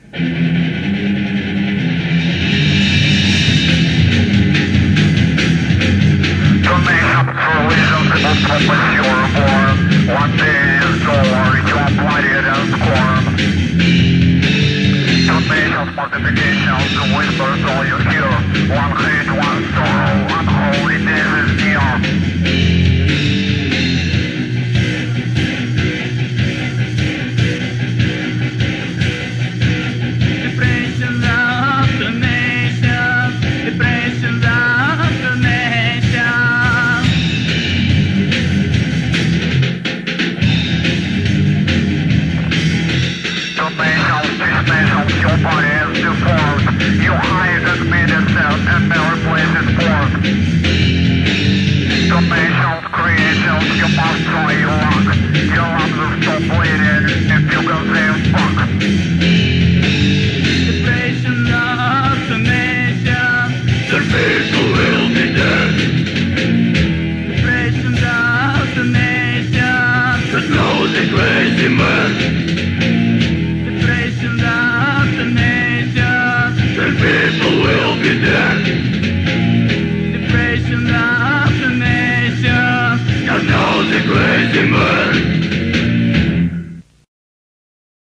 One day is over, you are bloodied and scorn. Donations, mortifications, the whispers all you hear. One hate, one sorrow, unholy days is near. Depression of the nation, depression of the nation. Your body is deformed. You hide and medicine and never places forth. Donations, creations, you must try your luck. Your lungs will stop bleeding if you can say fuck. Depression of the nation. The people will be dead. Depression of the nation. That knows the crazy man. The people will be dead. Depression